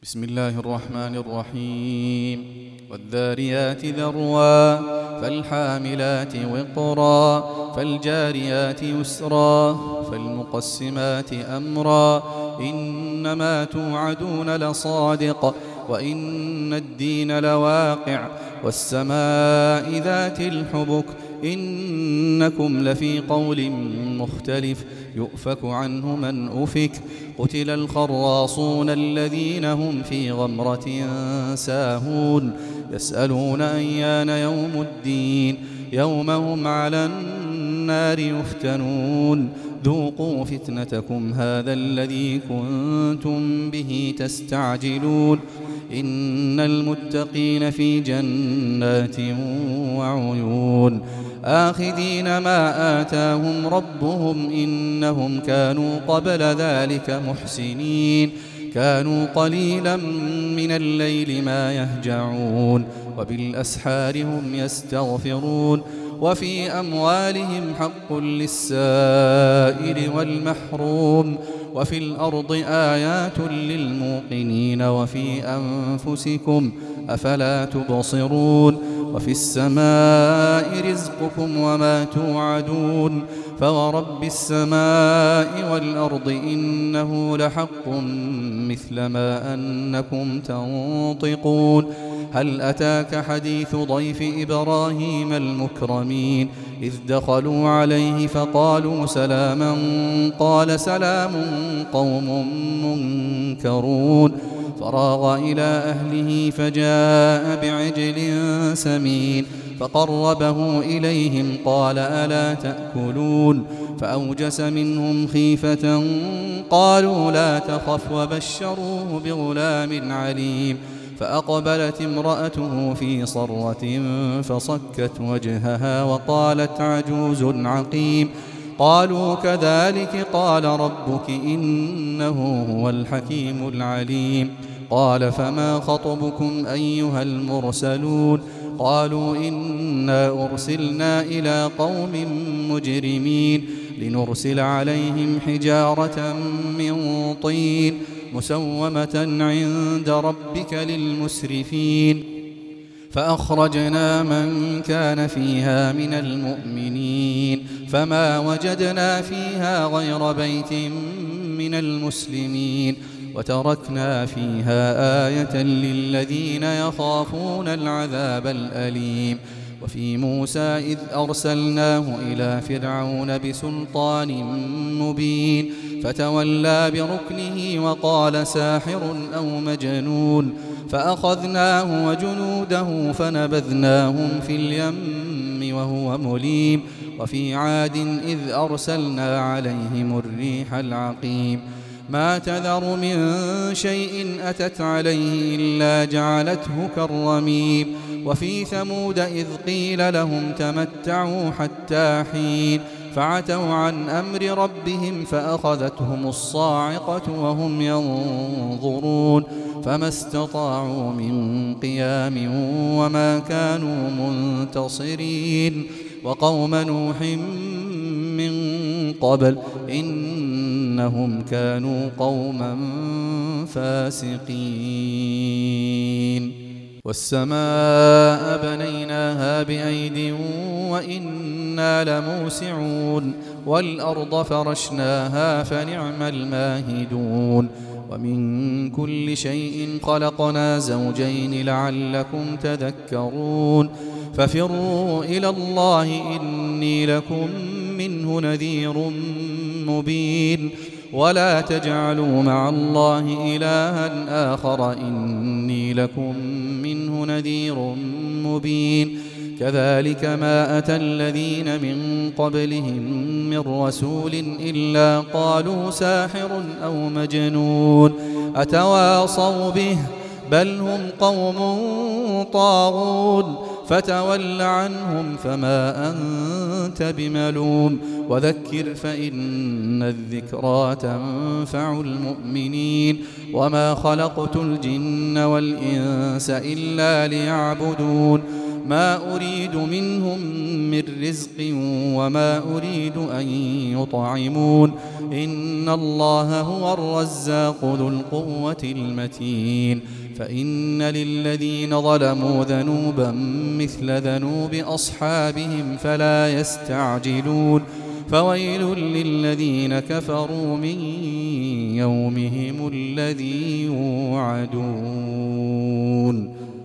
بسم الله الرحمن الرحيم والذاريات ذروا فالحاملات وقرا فالجاريات يسرا فالمقسمات أمرا إنما توعدون لصادق وإن الدين لواقع والسماء ذات الحبك إنكم لفي قول مختلف يؤفك عنه من أفك قتل الخراصون الذين هم في غمرة ساهون يسألون أيان يوم الدين يوم هم على النار يفتنون ذوقوا فتنتكم هذا الذي كنتم به تستعجلون إن المتقين في جنات وعيون آخذين ما آتاهم ربهم إنهم كانوا قبل ذلك محسنين كانوا قليلا من الليل ما يهجعون وبالأسحار هم يستغفرون وفي أموالهم حق للسائل والمحروم وفي الأرض آيات للموقنين وفي أنفسكم أفلا تبصرون وفي السماء رزقكم وما توعدون فورب السماء والأرض إنه لحق مثل ما أنكم تنطقون هل أتاك حديث ضيف إبراهيم المكرمين إذ دخلوا عليه فقالوا سلاما قال سلام قوم منكرون فراغ إلى أهله فجاء بعجل سمين فقربه إليهم قال ألا تأكلون فأوجس منهم خيفة قالوا لا تخف وبشروه بغلام عليم فأقبلت امرأته في صرة فصكت وجهها وقالت عجوز عقيم قالوا كذلك قال ربك إنه هو الحكيم العليم قال فما خطبكم أيها المرسلون قالوا إنا أرسلنا إلى قوم مجرمين لنرسل عليهم حجارة من طين مسومة عند ربك للمسرفين فأخرجنا من كان فيها من المؤمنين فما وجدنا فيها غير بيت من المسلمين وتركنا فيها آية للذين يخافون العذاب الأليم وفي موسى إذ أرسلناه إلى فرعون بسلطان مبين فتولى بركنه وقال ساحر أو مجنون فأخذناه وجنوده فنبذناهم في اليم وهو مليم وفي عاد إذ أرسلنا عليهم الريح العقيم ما تذر من شيء أتت عليه إلا جعلته كالرميم وفي ثمود إذ قيل لهم تمتعوا حتى حين فعتوا عن أمر ربهم فأخذتهم الصاعقة وهم ينظرون فما استطاعوا من قيام وما كانوا منتصرين وقوم نوح من قبل إنهم كانوا قوما فاسقين والسماء بنيناها بأيد وإنا لموسعون والأرض فرشناها فنعم الماهدون ومن كل شيء خلقنا زوجين لعلكم تذكرون ففروا إلى الله إني لكم منه نذير مبين ولا تجعلوا مع الله إلها آخر إني لكم منه نذير مبين كذلك ما أتى الذين من قبلهم من رسول إلا قالوا ساحر أو مجنون أتواصوا به بل هم قوم طاغون فتول عنهم فما أنت بملوم وذكر فإن الذكرى تنفع المؤمنين وما خلقت الجن والإنس إلا ليعبدون ما أريد منهم من رزق وما أريد أن يطعمون إن الله هو الرزاق ذو القوة المتين فإن للذين ظلموا ذنوبا مثل ذنوب أصحابهم فلا يستعجلون فويل للذين كفروا من يومهم الذي يوعدون